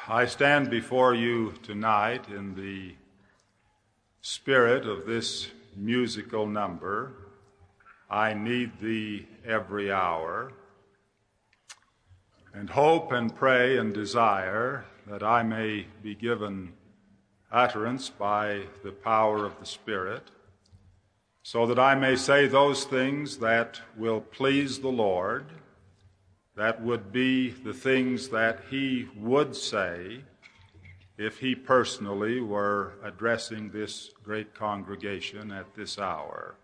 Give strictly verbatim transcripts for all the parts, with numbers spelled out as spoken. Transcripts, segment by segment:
I stand before you tonight in the spirit of this musical number, I Need Thee Every Hour, and hope and pray and desire that I may be given utterance by the power of the Spirit, so that I may say those things that will please the Lord, that would be the things that he would say if he personally were addressing this great congregation at this hour.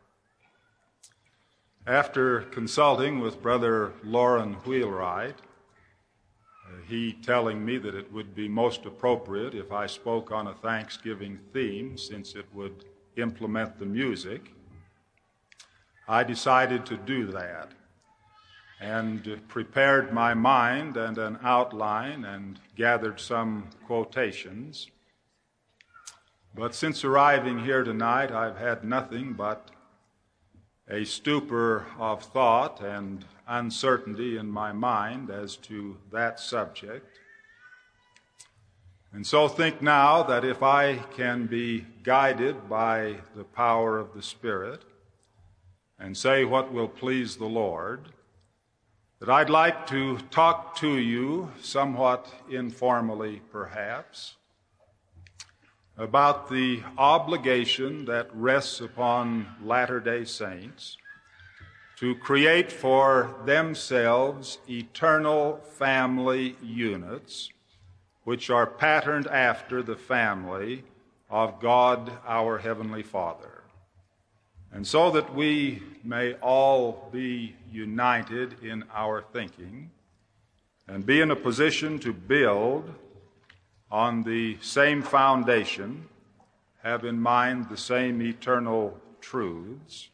After consulting with Brother Loren Wheelwright, uh, he telling me that it would be most appropriate if I spoke on a Thanksgiving theme, since it would implement the music, I decided to do that, and prepared my mind and an outline and gathered some quotations. But since arriving here tonight, I've had nothing but a stupor of thought and uncertainty in my mind as to that subject. And so think now that if I can be guided by the power of the Spirit and say what will please the Lord, that I'd like to talk to you, somewhat informally perhaps, about the obligation that rests upon Latter-day Saints to create for themselves eternal family units which are patterned after the family of God our Heavenly Father. And so that we may all be united in our thinking and be in a position to build on the same foundation, have in mind the same eternal truths,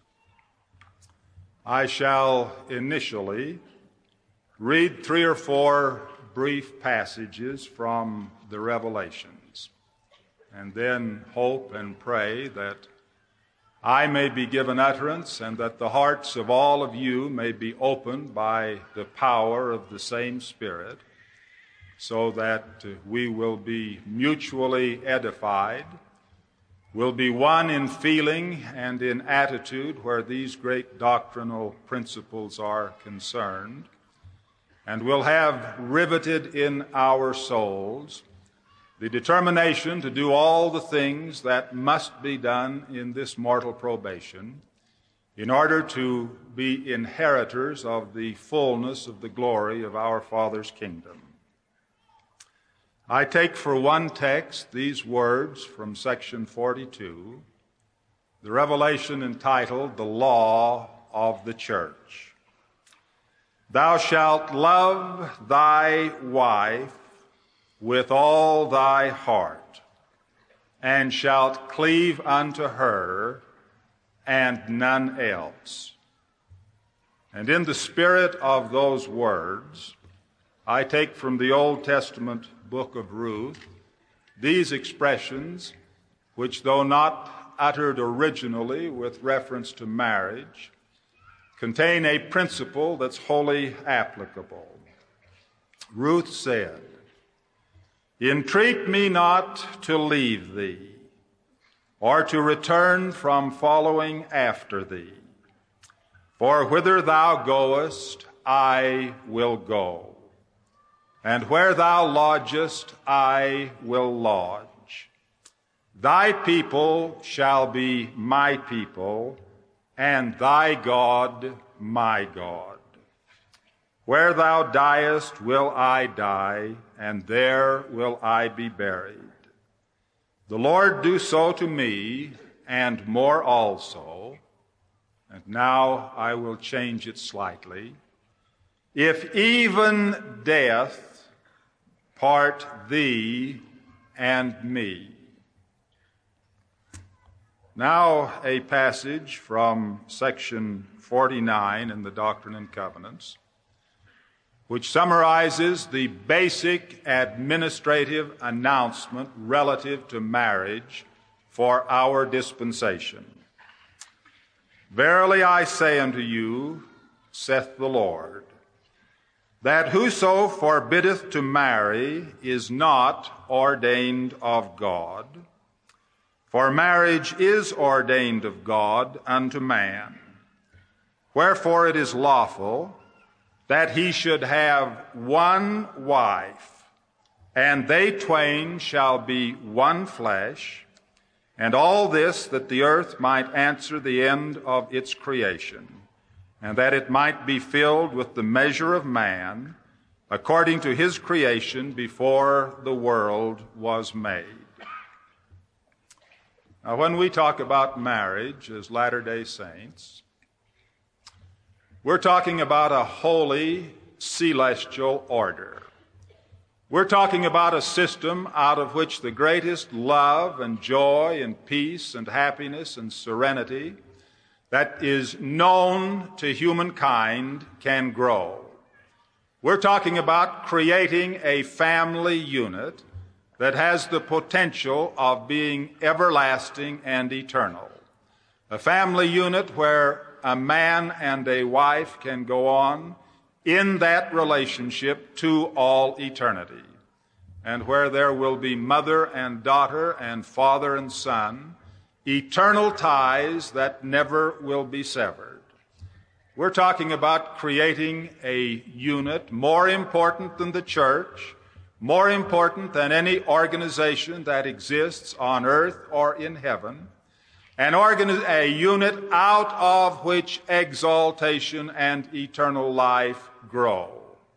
I shall initially read three or four brief passages from the Revelations, and then hope and pray that I may be given utterance, and that the hearts of all of you may be opened by the power of the same Spirit, so that we will be mutually edified, will be one in feeling and in attitude where these great doctrinal principles are concerned, and will have riveted in our souls the determination to do all the things that must be done in this mortal probation in order to be inheritors of the fullness of the glory of our Father's kingdom. I take for one text these words from section forty-two, the revelation entitled, The Law of the Church. Thou shalt love thy wife with all thy heart, and shalt cleave unto her, and none else. And in the spirit of those words, I take from the Old Testament book of Ruth these expressions, which, though not uttered originally with reference to marriage, contain a principle that's wholly applicable. Ruth said, Entreat me not to leave thee, or to return from following after thee. For whither thou goest, I will go, and where thou lodgest, I will lodge. Thy people shall be my people, and thy God my God. Where thou diest will I die, and there will I be buried. The Lord do so to me, and more also. And now I will change it slightly. If even death part thee and me. Now a passage from section forty-nine in the Doctrine and Covenants, which summarizes the basic administrative announcement relative to marriage for our dispensation. Verily I say unto you, saith the Lord, that whoso forbiddeth to marry is not ordained of God, for marriage is ordained of God unto man. Wherefore it is lawful that he should have one wife, and they twain shall be one flesh, and all this that the earth might answer the end of its creation, and that it might be filled with the measure of man, according to his creation before the world was made. Now, when we talk about marriage as Latter-day Saints, we're talking about a holy celestial order. We're talking about a system out of which the greatest love and joy and peace and happiness and serenity that is known to humankind can grow. We're talking about creating a family unit that has the potential of being everlasting and eternal. A family unit where a man and a wife can go on in that relationship to all eternity, and where there will be mother and daughter and father and son, eternal ties that never will be severed. We're talking about creating a unit more important than the church, more important than any organization that exists on earth or in heaven, an organi- a unit out of which exaltation and eternal life grow.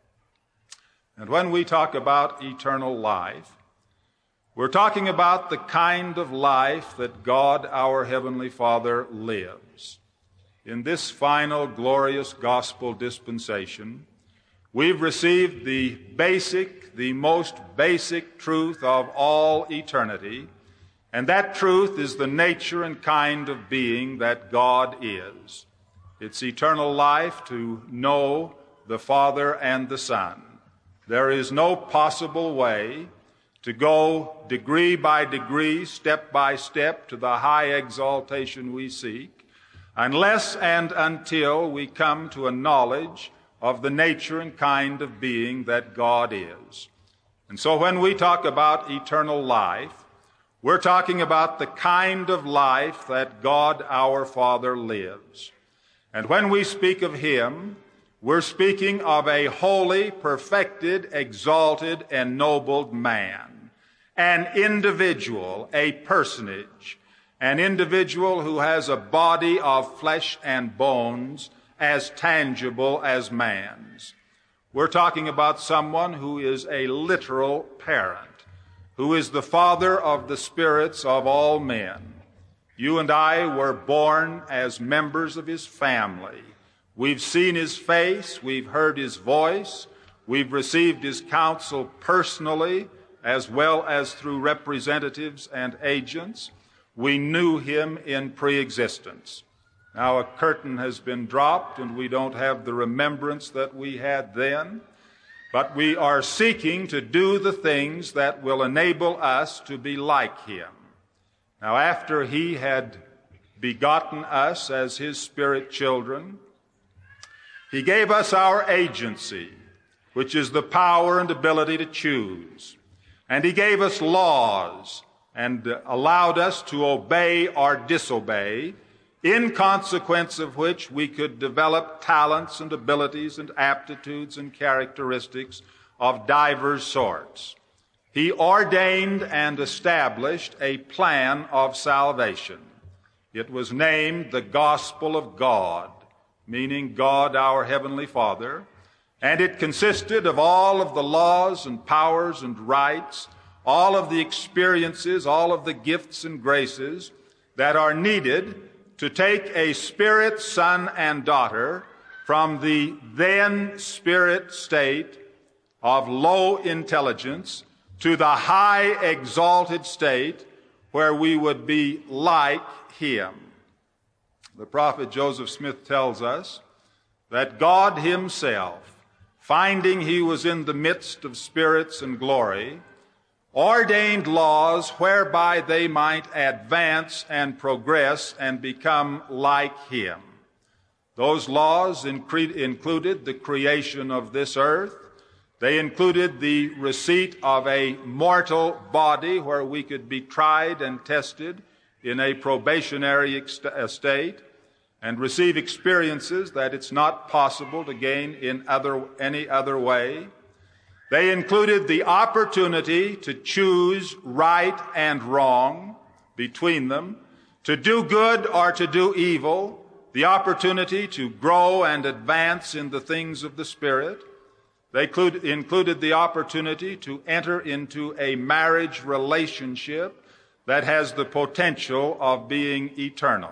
And when we talk about eternal life, we're talking about the kind of life that God, our Heavenly Father, lives. In this final glorious gospel dispensation, we've received the basic, the most basic truth of all eternity, and that truth is the nature and kind of being that God is. It's eternal life to know the Father and the Son. There is no possible way to go degree by degree, step by step, to the high exaltation we seek, unless and until we come to a knowledge of the nature and kind of being that God is. And so when we talk about eternal life, we're talking about the kind of life that God our Father lives. And when we speak of Him, we're speaking of a holy, perfected, exalted, ennobled man, an individual, a personage, an individual who has a body of flesh and bones as tangible as man's. We're talking about someone who is a literal parent, who is the father of the spirits of all men. You and I were born as members of His family. We've seen His face, we've heard His voice, we've received His counsel personally, as well as through representatives and agents. We knew Him in pre-existence. Now a curtain has been dropped, and we don't have the remembrance that we had then, but we are seeking to do the things that will enable us to be like Him. Now, after He had begotten us as His spirit children, He gave us our agency, which is the power and ability to choose. And He gave us laws and allowed us to obey or disobey, in consequence of which we could develop talents and abilities and aptitudes and characteristics of divers sorts. He ordained and established a plan of salvation. It was named the Gospel of God, meaning God our Heavenly Father, and it consisted of all of the laws and powers and rights, all of the experiences, all of the gifts and graces that are needed to take a spirit son and daughter from the then spirit state of low intelligence to the high exalted state where we would be like Him. The prophet Joseph Smith tells us that God Himself, finding He was in the midst of spirits and glory, ordained laws whereby they might advance and progress and become like Him. Those laws incre- included the creation of this earth. They included the receipt of a mortal body where we could be tried and tested in a probationary ex- state and receive experiences that it's not possible to gain in other, any other way. They included the opportunity to choose right and wrong between them, to do good or to do evil, the opportunity to grow and advance in the things of the Spirit. They include, included the opportunity to enter into a marriage relationship that has the potential of being eternal.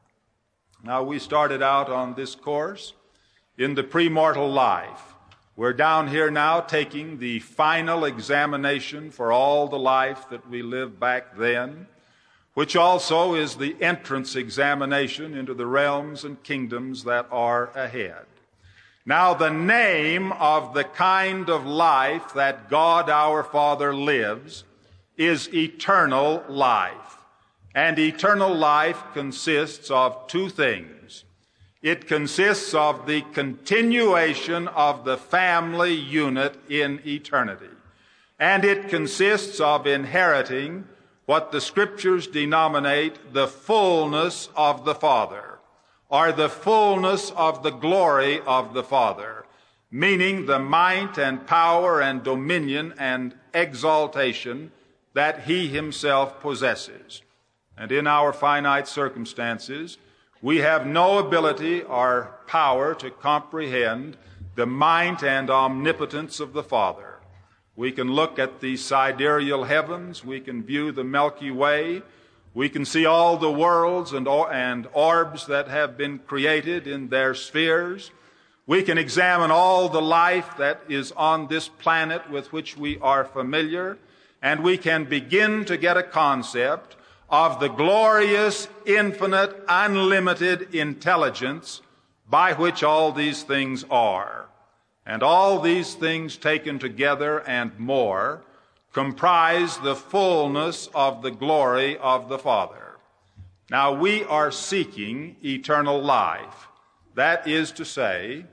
Now, we started out on this course in the premortal life. We're down here now taking the final examination for all the life that we lived back then, which also is the entrance examination into the realms and kingdoms that are ahead. Now, the name of the kind of life that God our Father lives is eternal life. And eternal life consists of two things. It consists of the continuation of the family unit in eternity. And it consists of inheriting what the Scriptures denominate the fullness of the Father, or the fullness of the glory of the Father, meaning the might and power and dominion and exaltation that He Himself possesses. And in our finite circumstances, we have no ability or power to comprehend the might and omnipotence of the Father. We can look at the sidereal heavens, we can view the Milky Way, we can see all the worlds and, or- and orbs that have been created in their spheres. We can examine all the life that is on this planet with which we are familiar, and we can begin to get a concept of the glorious, infinite, unlimited intelligence by which all these things are. And all these things taken together and more comprise the fullness of the glory of the Father. Now, we are seeking eternal life. That is to say,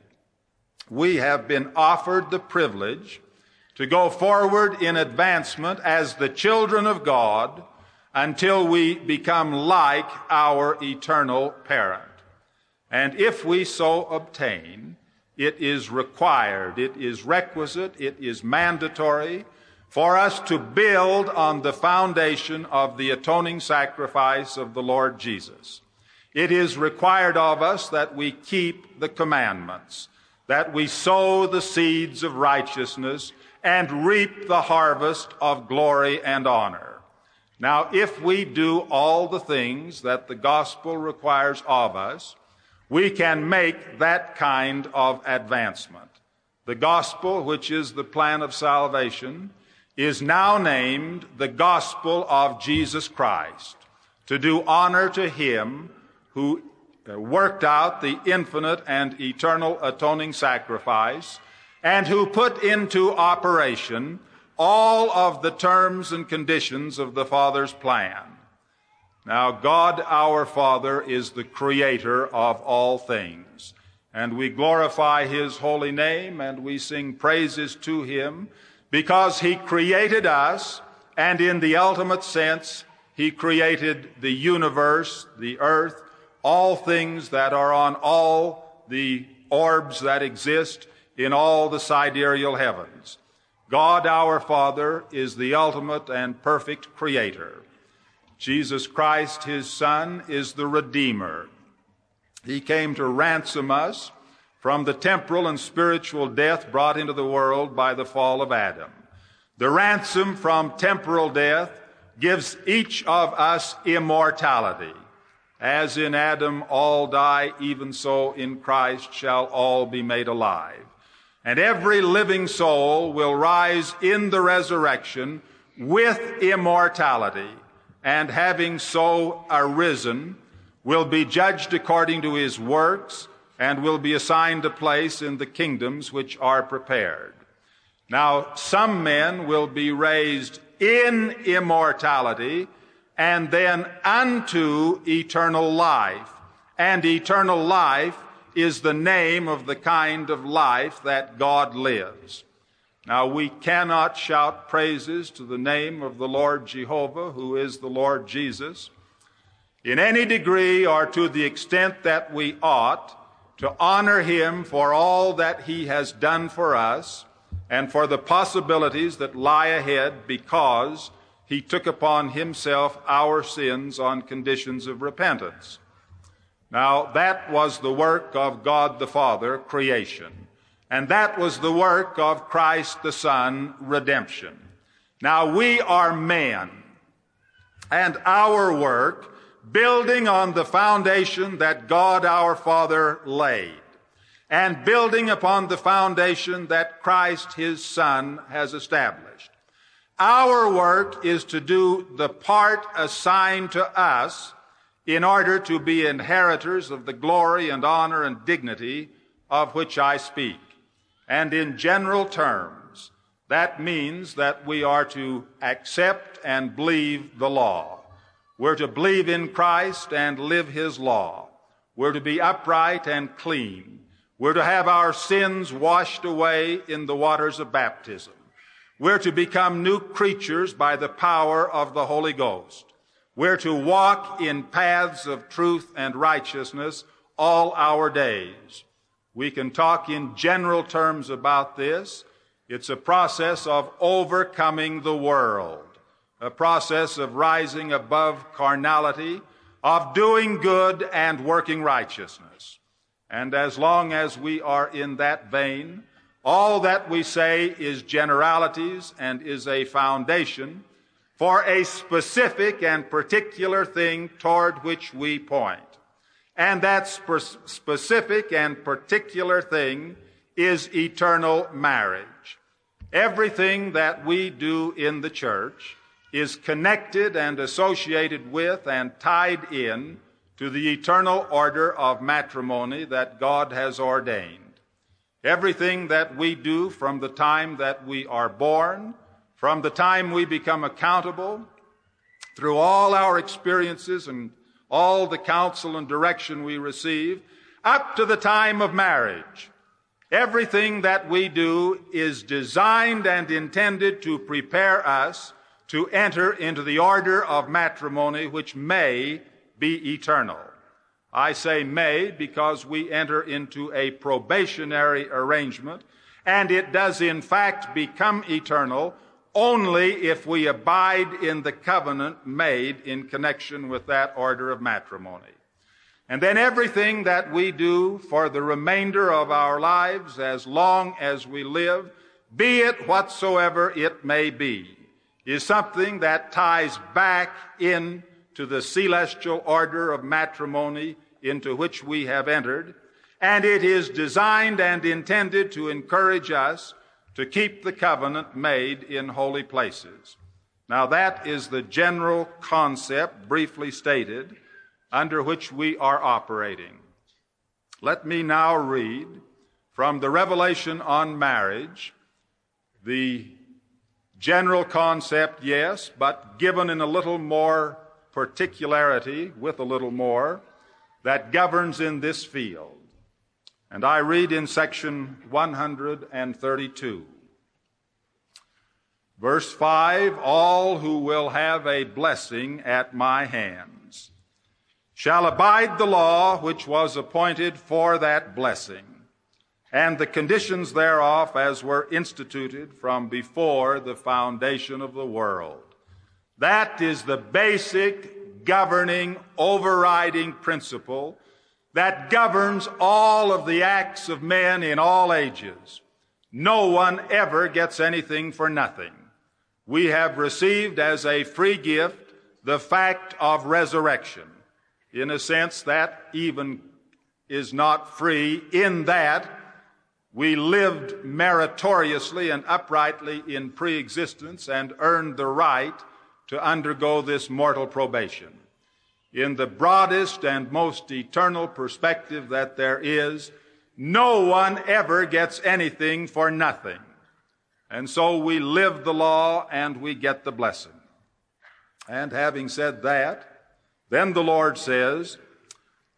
we have been offered the privilege to go forward in advancement as the children of God until we become like our eternal parent. And if we so obtain, it is required, it is requisite, it is mandatory for us to build on the foundation of the atoning sacrifice of the Lord Jesus. It is required of us that we keep the commandments, that we sow the seeds of righteousness and reap the harvest of glory and honor. Now, if we do all the things that the gospel requires of us, we can make that kind of advancement. The gospel, which is the plan of salvation, is now named the gospel of Jesus Christ, to do honor to Him who worked out the infinite and eternal atoning sacrifice and who put into operation all of the terms and conditions of the Father's plan. Now, God our Father is the creator of all things, and we glorify His holy name and we sing praises to Him because He created us, and in the ultimate sense, He created the universe, the earth, all things that are on all the orbs that exist in all the sidereal heavens. God our Father is the ultimate and perfect creator. Jesus Christ, His Son, is the Redeemer. He came to ransom us from the temporal and spiritual death brought into the world by the fall of Adam. The ransom from temporal death gives each of us immortality. As in Adam all die, even so in Christ shall all be made alive. And every living soul will rise in the resurrection with immortality, and having so arisen, will be judged according to his works, and will be assigned a place in the kingdoms which are prepared. Now, some men will be raised in immortality, and then unto eternal life. And eternal life is the name of the kind of life that God lives. Now, we cannot shout praises to the name of the Lord Jehovah, who is the Lord Jesus, in any degree or to the extent that we ought to honor him for all that he has done for us and for the possibilities that lie ahead because he took upon himself our sins on conditions of repentance. Now, that was the work of God the Father, creation. And that was the work of Christ the Son, redemption. Now, we are men, and our work, building on the foundation that God our Father laid, and building upon the foundation that Christ his Son has established. Our work is to do the part assigned to us in order to be inheritors of the glory and honor and dignity of which I speak. And in general terms, that means that we are to accept and believe the law. We're to believe in Christ and live his law. We're to be upright and clean. We're to have our sins washed away in the waters of baptism. We're to become new creatures by the power of the Holy Ghost. We're to walk in paths of truth and righteousness all our days. We can talk in general terms about this. It's a process of overcoming the world, a process of rising above carnality, of doing good and working righteousness. And as long as we are in that vein, all that we say is generalities and is a foundation for a specific and particular thing toward which we point. And that spe- specific and particular thing is eternal marriage. Everything that we do in the church is connected and associated with and tied in to the eternal order of matrimony that God has ordained. Everything that we do from the time that we are born, from the time we become accountable, through all our experiences and all the counsel and direction we receive, up to the time of marriage, everything that we do is designed and intended to prepare us to enter into the order of matrimony which may be eternal. I say may because we enter into a probationary arrangement, and it does in fact become eternal only if we abide in the covenant made in connection with that order of matrimony. And then everything that we do for the remainder of our lives, as long as we live, be it whatsoever it may be, is something that ties back in to the celestial order of matrimony into which we have entered, and it is designed and intended to encourage us to keep the covenant made in holy places. Now that is the general concept, briefly stated, under which we are operating. Let me now read from the Revelation on marriage, the general concept, yes, but given in a little more particularity, with a little more, that governs in this field. And I read in section one hundred thirty-two. Verse five, all who will have a blessing at my hands shall abide the law which was appointed for that blessing, and the conditions thereof as were instituted from before the foundation of the world. That is the basic governing, overriding principle that governs all of the acts of men in all ages. No one ever gets anything for nothing. We have received as a free gift the fact of resurrection. In a sense, that even is not free in that we lived meritoriously and uprightly in pre-existence and earned the right to undergo this mortal probation. In the broadest and most eternal perspective that there is, no one ever gets anything for nothing. And so we live the law and we get the blessing. And having said that, then the Lord says,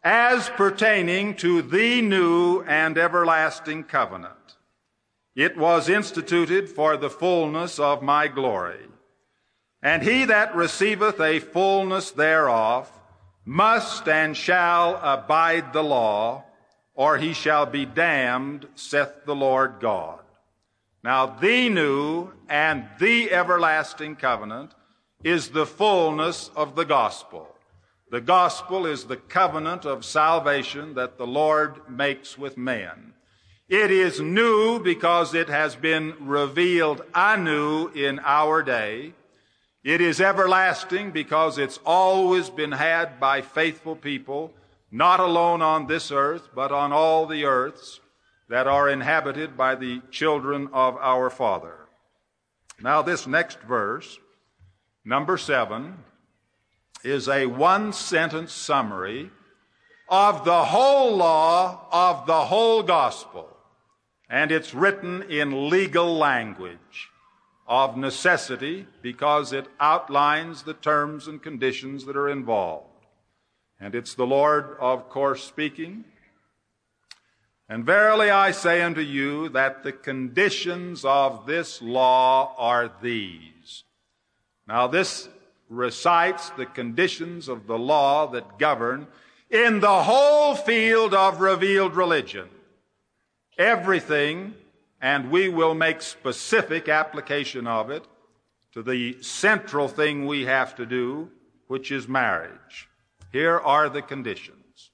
as pertaining to the new and everlasting covenant. It was instituted for the fullness of my glory. And he that receiveth a fullness thereof must and shall abide the law, or he shall be damned, saith the Lord God. Now, the new and the everlasting covenant is the fullness of the gospel. The gospel is the covenant of salvation that the Lord makes with men. It is new because it has been revealed anew in our day. It is everlasting because it's always been had by faithful people, not alone on this earth, but on all the earths that are inhabited by the children of our Father. Now, this next verse, number seven, is a one-sentence summary of the whole law of the whole gospel, and it's written in legal language of necessity because it outlines the terms and conditions that are involved. And it's the Lord, of course, speaking. And verily I say unto you that the conditions of this law are these. Now this recites the conditions of the law that govern in the whole field of revealed religion. Everything, and we will make specific application of it to the central thing we have to do, which is marriage. Here are the conditions.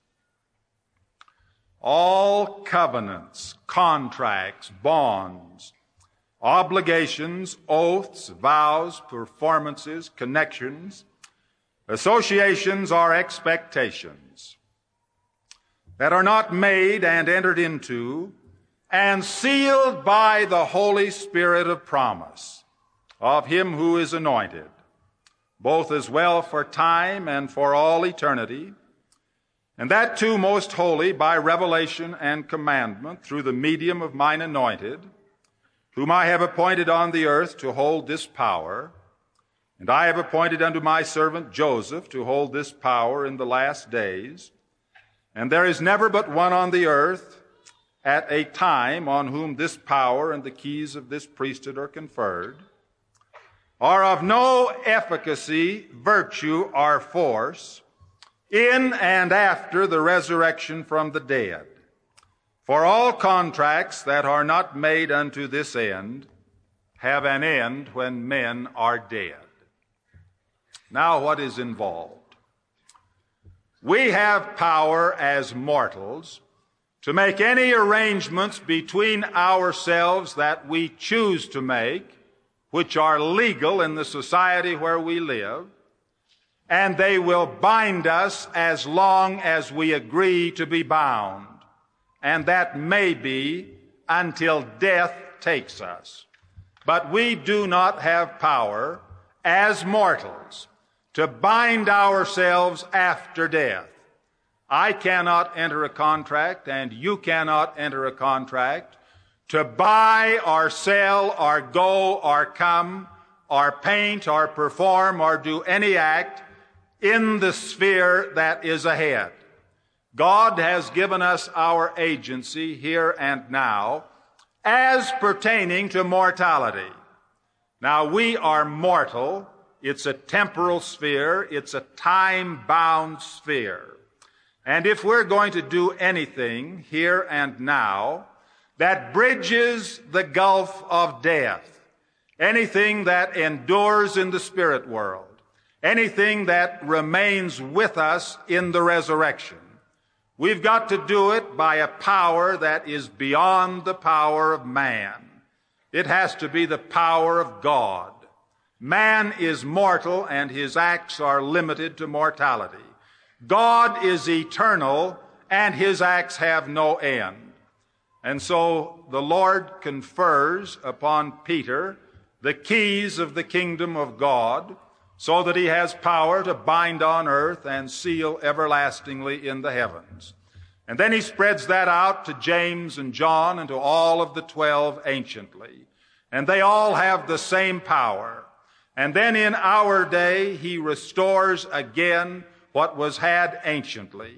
All covenants, contracts, bonds, obligations, oaths, vows, performances, connections, associations, or expectations that are not made and entered into and sealed by the Holy Spirit of promise of him who is anointed, both as well for time and for all eternity, and that too most holy by revelation and commandment through the medium of mine anointed, whom I have appointed on the earth to hold this power, and I have appointed unto my servant Joseph to hold this power in the last days. And there is never but one on the earth at a time on whom this power and the keys of this priesthood are conferred, are of no efficacy, virtue, or force in and after the resurrection from the dead. For all contracts that are not made unto this end have an end when men are dead. Now, what is involved? We have power as mortals to make any arrangements between ourselves that we choose to make, which are legal in the society where we live, and they will bind us as long as we agree to be bound. And that may be until death takes us. But we do not have power as mortals to bind ourselves after death. I cannot enter a contract, and you cannot enter a contract to buy or sell or go or come or paint or perform or do any act in the sphere that is ahead. God has given us our agency here and now as pertaining to mortality. Now, we are mortal. It's a temporal sphere. It's a time-bound sphere. And if we're going to do anything here and now that bridges the gulf of death, anything that endures in the spirit world, anything that remains with us in the resurrection, we've got to do it by a power that is beyond the power of man. It has to be the power of God. Man is mortal and his acts are limited to mortality. God is eternal and his acts have no end. And so the Lord confers upon Peter the keys of the kingdom of God, so that he has power to bind on earth and seal everlastingly in the heavens. And then he spreads that out to James and John and to all of the twelve anciently. And they all have the same power. And then in our day, he restores again what was had anciently.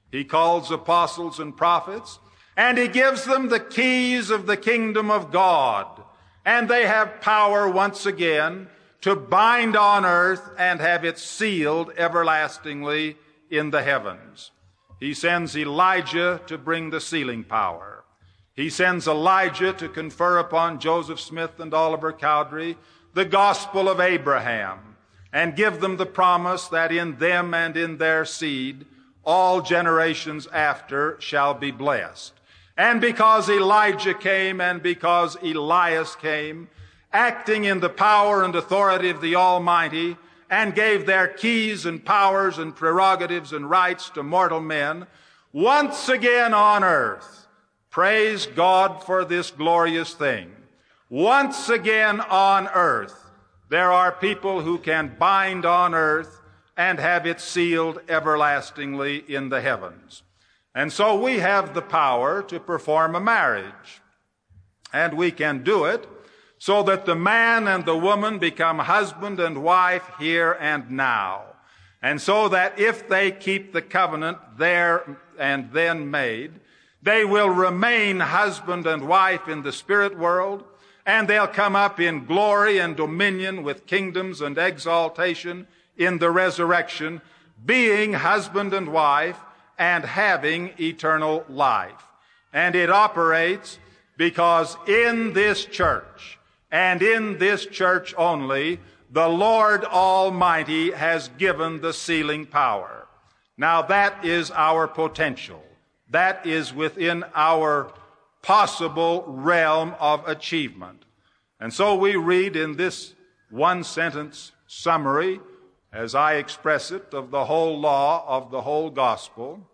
He calls apostles and prophets, and he gives them the keys of the kingdom of God. And they have power once again to bind on earth and have it sealed everlastingly in the heavens. He sends Elijah to bring the sealing power. He sends Elijah to confer upon Joseph Smith and Oliver Cowdery the gospel of Abraham and give them the promise that in them and in their seed all generations after shall be blessed. And because Elijah came and because Elias came, acting in the power and authority of the Almighty, and gave their keys and powers and prerogatives and rights to mortal men, once again on earth, praise God for this glorious thing. Once again on earth, there are people who can bind on earth and have it sealed everlastingly in the heavens. And so we have the power to perform a marriage. And we can do it so that the man and the woman become husband and wife here and now. And so that if they keep the covenant there and then made, they will remain husband and wife in the spirit world, and they'll come up in glory and dominion with kingdoms and exaltation in the resurrection, being husband and wife and having eternal life. And it operates because in this church, and in this church only, the Lord Almighty has given the sealing power. Now that is our potential. That is within our possible realm of achievement. And so we read in this one sentence summary, as I express it, of the whole law, of the whole gospel,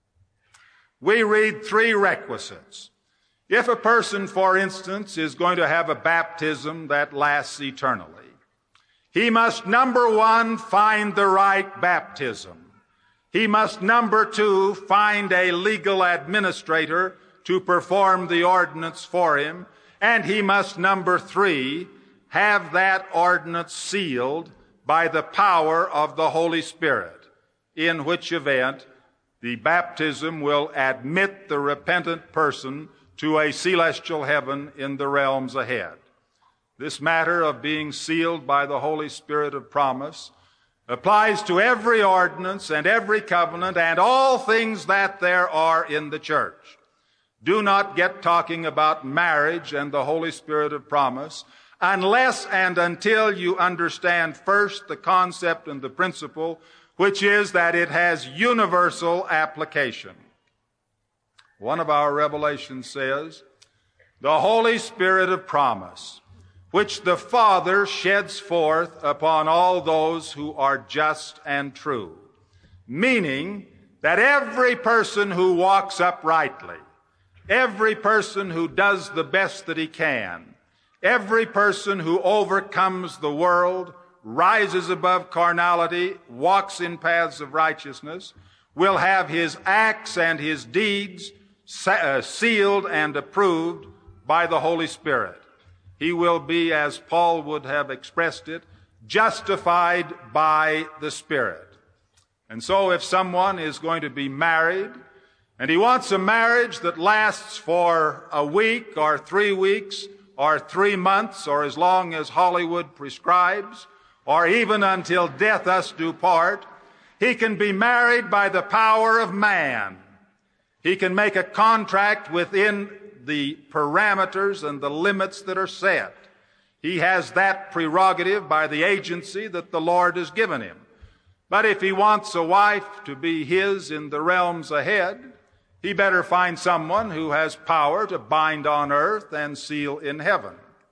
we read three requisites. If a person, for instance, is going to have a baptism that lasts eternally, he must, number one, find the right baptism. He must, number two, find a legal administrator to perform the ordinance for him. And he must, number three, have that ordinance sealed by the power of the Holy Spirit, in which event the baptism will admit the repentant person to a celestial heaven in the realms ahead. This matter of being sealed by the Holy Spirit of promise applies to every ordinance and every covenant and all things that there are in the church. Do not get talking about marriage and the Holy Spirit of promise unless and until you understand first the concept and the principle, which is that it has universal application. One of our revelations says, the Holy Spirit of promise, which the Father sheds forth upon all those who are just and true. Meaning that every person who walks uprightly, every person who does the best that he can, every person who overcomes the world, rises above carnality, walks in paths of righteousness, will have his acts and his deeds sealed and approved by the Holy Spirit. He will be, as Paul would have expressed it, justified by the Spirit. And so if someone is going to be married, and he wants a marriage that lasts for a week or three weeks or three months or as long as Hollywood prescribes, or even until death us do part, he can be married by the power of man. He can make a contract within the parameters and the limits that are set. He has that prerogative by the agency that the Lord has given him. But if he wants a wife to be his in the realms ahead, he better find someone who has power to bind on earth and seal in heaven.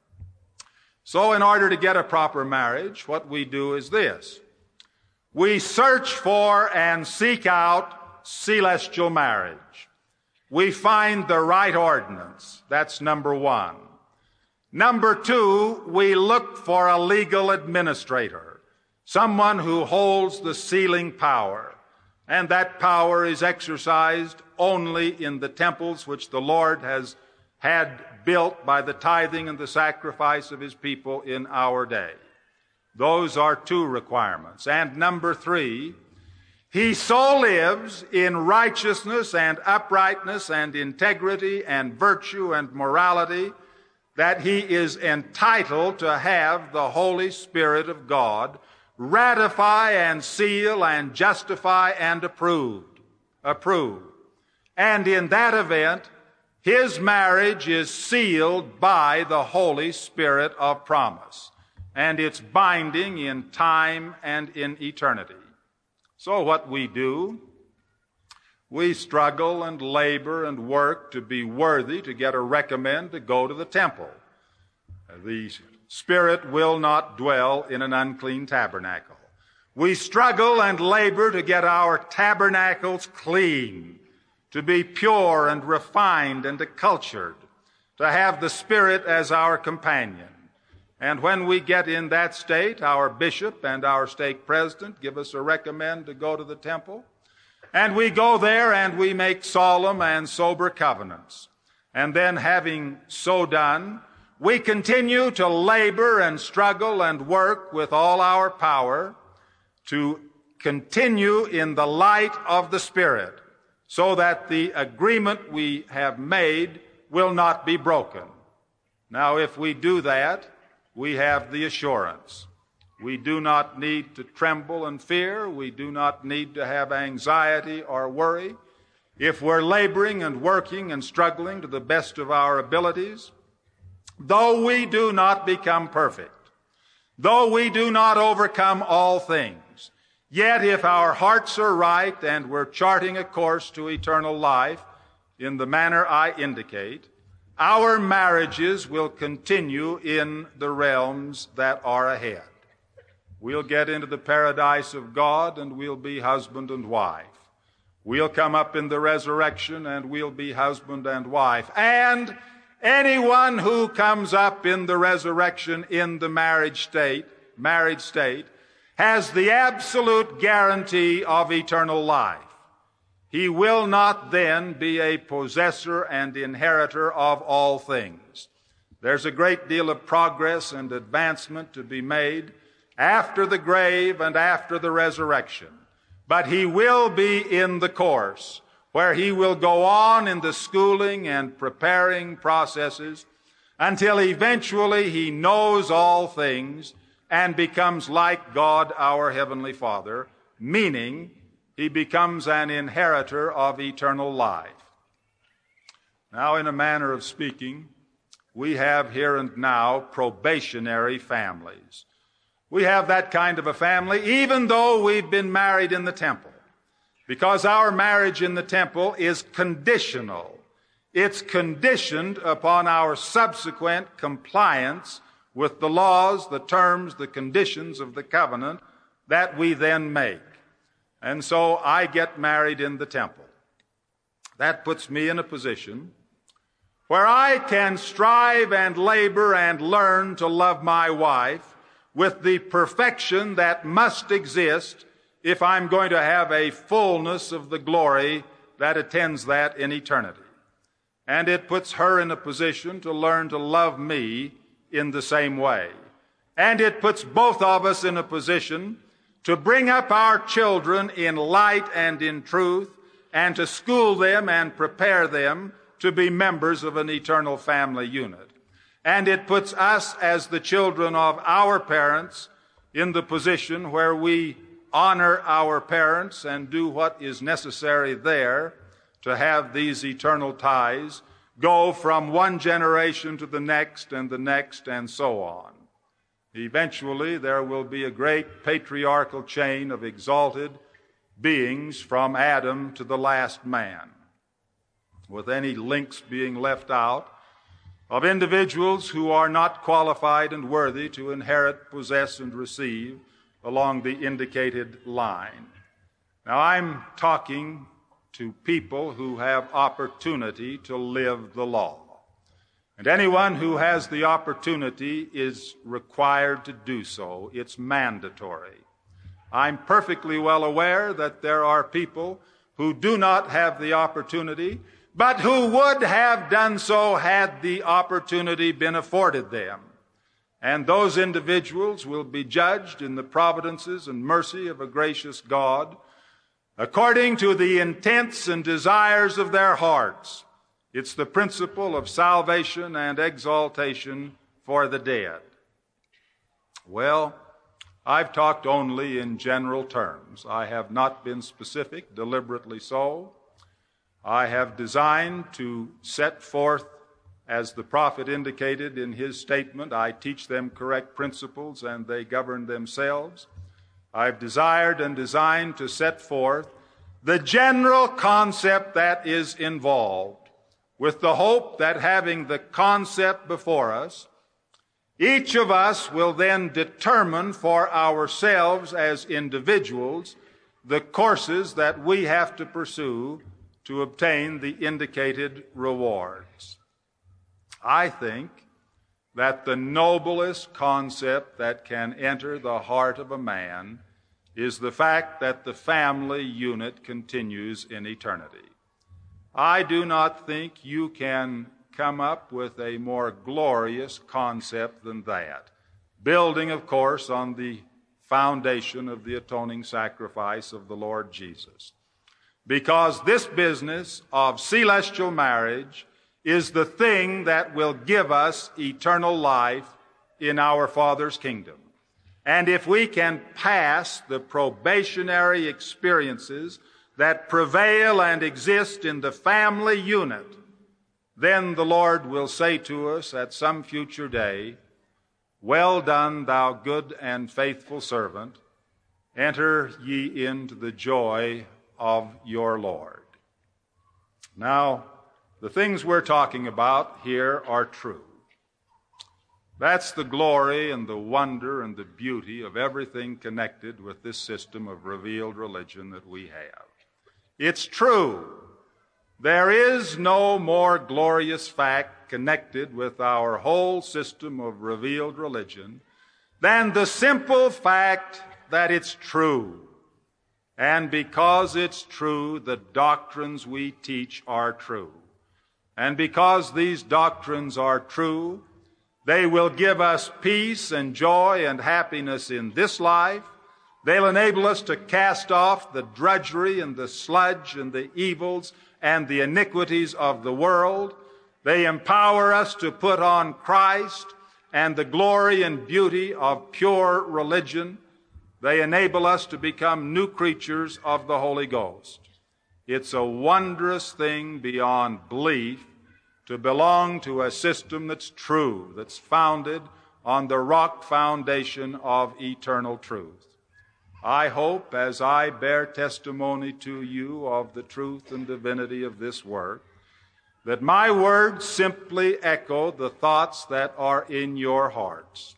So in order to get a proper marriage, what we do is this. We search for and seek out celestial marriage. We find the right ordinance. That's number one. Number two, we look for a legal administrator, someone who holds the sealing power. And that power is exercised only in the temples which the Lord has had built by the tithing and the sacrifice of his people in our day. Those are two requirements. And number three, he so lives in righteousness and uprightness and integrity and virtue and morality that he is entitled to have the Holy Spirit of God ratify and seal and justify and approve. approve. And in that event, his marriage is sealed by the Holy Spirit of promise, and it's binding in time and in eternity. So what we do, we struggle and labor and work to be worthy to get a recommend to go to the temple. The Spirit will not dwell in an unclean tabernacle. We struggle and labor to get our tabernacles clean, to be pure and refined and cultured, to have the Spirit as our companion. And when we get in that state, our bishop and our stake president give us a recommend to go to the temple. And we go there and we make solemn and sober covenants. And then having so done, we continue to labor and struggle and work with all our power to continue in the light of the Spirit, so that the agreement we have made will not be broken. Now, if we do that, we have the assurance. We do not need to tremble and fear. We do not need to have anxiety or worry. If we're laboring and working and struggling to the best of our abilities, though we do not become perfect, though we do not overcome all things, yet if our hearts are right and we're charting a course to eternal life in the manner I indicate, our marriages will continue in the realms that are ahead. We'll get into the paradise of God and we'll be husband and wife. We'll come up in the resurrection and we'll be husband and wife. And anyone who comes up in the resurrection in the marriage state, married state, has the absolute guarantee of eternal life. He will not then be a possessor and inheritor of all things. There's a great deal of progress and advancement to be made after the grave and after the resurrection. But he will be in the course where he will go on in the schooling and preparing processes until eventually he knows all things and becomes like God our Heavenly Father, meaning he becomes an inheritor of eternal life. Now, in a manner of speaking, we have here and now probationary families. We have that kind of a family even though we've been married in the temple, because our marriage in the temple is conditional. It's conditioned upon our subsequent compliance with the laws, the terms, the conditions of the covenant that we then make. And so I get married in the temple. That puts me in a position where I can strive and labor and learn to love my wife with the perfection that must exist if I'm going to have a fullness of the glory that attends that in eternity. And it puts her in a position to learn to love me in the same way. And it puts both of us in a position to bring up our children in light and in truth, and to school them and prepare them to be members of an eternal family unit. And it puts us as the children of our parents in the position where we honor our parents and do what is necessary there to have these eternal ties go from one generation to the next and the next and so on. Eventually, there will be a great patriarchal chain of exalted beings from Adam to the last man, with any links being left out of individuals who are not qualified and worthy to inherit, possess, and receive along the indicated line. Now, I'm talking to people who have opportunity to live the law. And anyone who has the opportunity is required to do so. It's mandatory. I'm perfectly well aware that there are people who do not have the opportunity, but who would have done so had the opportunity been afforded them. And those individuals will be judged in the providences and mercy of a gracious God according to the intents and desires of their hearts. It's the principle of salvation and exaltation for the dead. Well, I've talked only in general terms. I have not been specific, deliberately so. I have designed to set forth, as the prophet indicated in his statement, I teach them correct principles and they govern themselves. I've desired and designed to set forth the general concept that is involved, with the hope that having the concept before us, each of us will then determine for ourselves as individuals the courses that we have to pursue to obtain the indicated rewards. I think that the noblest concept that can enter the heart of a man is the fact that the family unit continues in eternity. I do not think you can come up with a more glorious concept than that, building, of course, on the foundation of the atoning sacrifice of the Lord Jesus. Because this business of celestial marriage is the thing that will give us eternal life in our Father's kingdom. And if we can pass the probationary experiences that prevail and exist in the family unit, then the Lord will say to us at some future day, "Well done, thou good and faithful servant. Enter ye into the joy of your Lord." Now, the things we're talking about here are true. That's the glory and the wonder and the beauty of everything connected with this system of revealed religion that we have. It's true. There is no more glorious fact connected with our whole system of revealed religion than the simple fact that it's true. And because it's true, the doctrines we teach are true. And because these doctrines are true, they will give us peace and joy and happiness in this life. They'll enable us to cast off the drudgery and the sludge and the evils and the iniquities of the world. They empower us to put on Christ and the glory and beauty of pure religion. They enable us to become new creatures of the Holy Ghost. It's a wondrous thing beyond belief to belong to a system that's true, that's founded on the rock foundation of eternal truth. I hope, as I bear testimony to you of the truth and divinity of this work, that my words simply echo the thoughts that are in your hearts.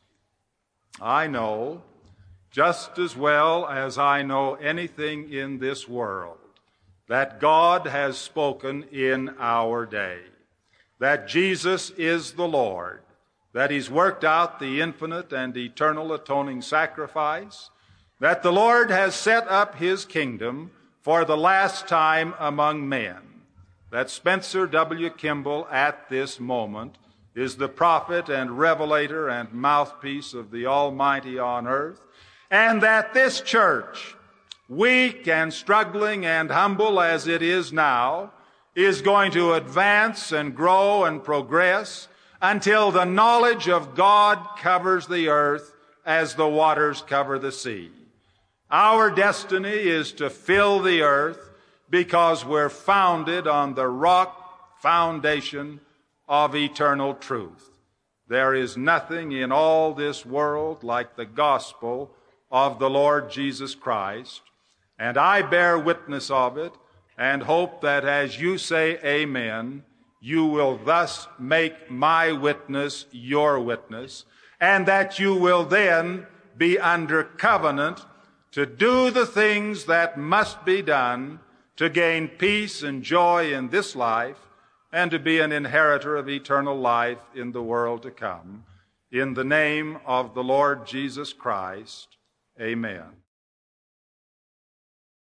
I know, just as well as I know anything in this world, that God has spoken in our day, that Jesus is the Lord, that He's worked out the infinite and eternal atoning sacrifice, that the Lord has set up His kingdom for the last time among men, that Spencer W. Kimball at this moment is the prophet and revelator and mouthpiece of the Almighty on earth, and that this church, weak and struggling and humble as it is now, is going to advance and grow and progress until the knowledge of God covers the earth as the waters cover the sea. Our destiny is to fill the earth because we're founded on the rock foundation of eternal truth. There is nothing in all this world like the gospel of the Lord Jesus Christ, and I bear witness of it and hope that as you say amen, you will thus make my witness your witness, and that you will then be under covenant to do the things that must be done to gain peace and joy in this life and to be an inheritor of eternal life in the world to come. In the name of the Lord Jesus Christ, amen.